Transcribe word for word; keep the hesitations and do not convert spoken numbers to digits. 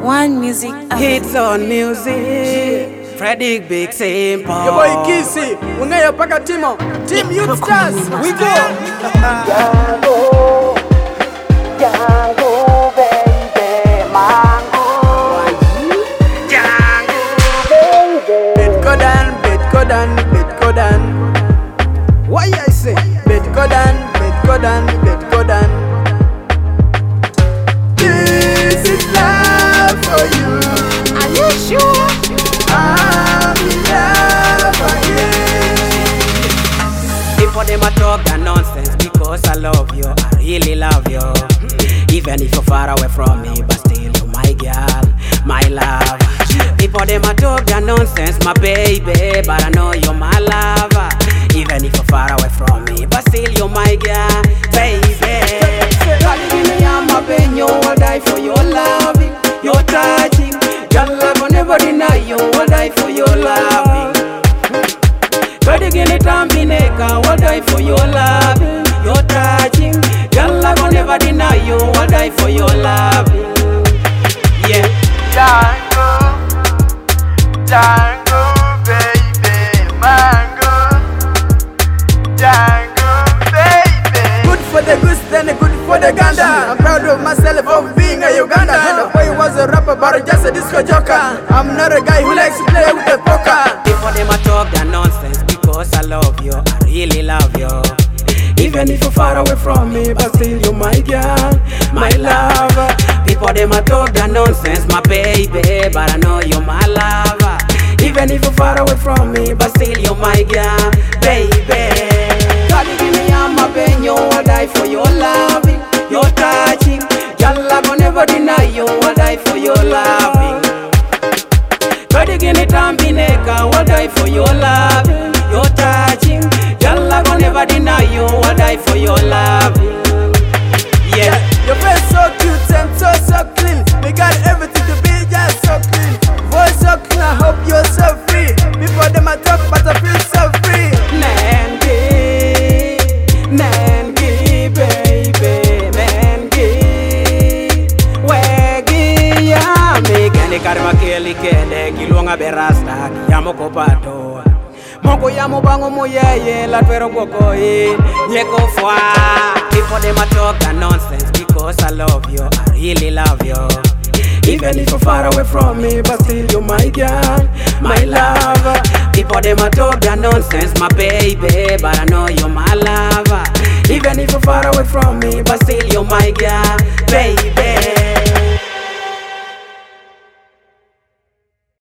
One music. Hits on music. Freddy Big Simple. Your boy Kissy. Unaya paka Timo. Team Youth Stars. We go. Django, Django, baby, Mango. Django, baby. Betkodan, Betkodan, Betkodan. Why I say Betkodan, Betkodan, Betkodan. This is love for you. Are you sure? I'm in love for you. People them a talk that nonsense because I love you, I really love you. Even if you're far away from me, but still you're my girl, my love. People them a talk that nonsense, my baby, but I know you're my lover. Even if you're far away from me, but still you're my girl, baby. God give me all my pain, you will die for your loving, your touching. Your love will never deny you, will die for your loving. God give it and be naked, will die for your loving, your touching. Your love will never deny you, will die for your loving. Yeah. Django, Django, baby, Mango. Django, baby. Good for the goose, then good for the gander. I'm proud of myself of being a Uganda. The boy was a rapper, but just a disco joker. I'm not a guy who likes to play with the poker. People them a talk that nonsense because I love you, I really love you. Even if you're far away from me, but still you're my girl, my lover. People them a talk that nonsense, my baby, but I know you're my lover. Even if you're far away from me, but still you're my girl, baby. God give me all my pain, you will die for your loving, your touching. Your love will never deny you, will die for your loving. God give it and be naked, will die for your loving, your touching. Your love will never deny you, will die for your loving. Yeah. Your face so cute and so so clean. We got everything to be just so clean. Voice so clean, I hope you're so free. People them a talk, but I feel so free. Nangi, Nangi, baby, Nangi. Wegi ya me kene karma keli kene kilonga berasta yamoko pato. Moko yamo bango moyeye la twero gokoye nyeko fwa. People them a talk that nonsense because I love you, I really love you. Even if you're far away from me, but still you're my girl, my lover. People them a talk that nonsense, my baby, but I know you're my lover. Even if you're far away from me, but still you're my girl, baby.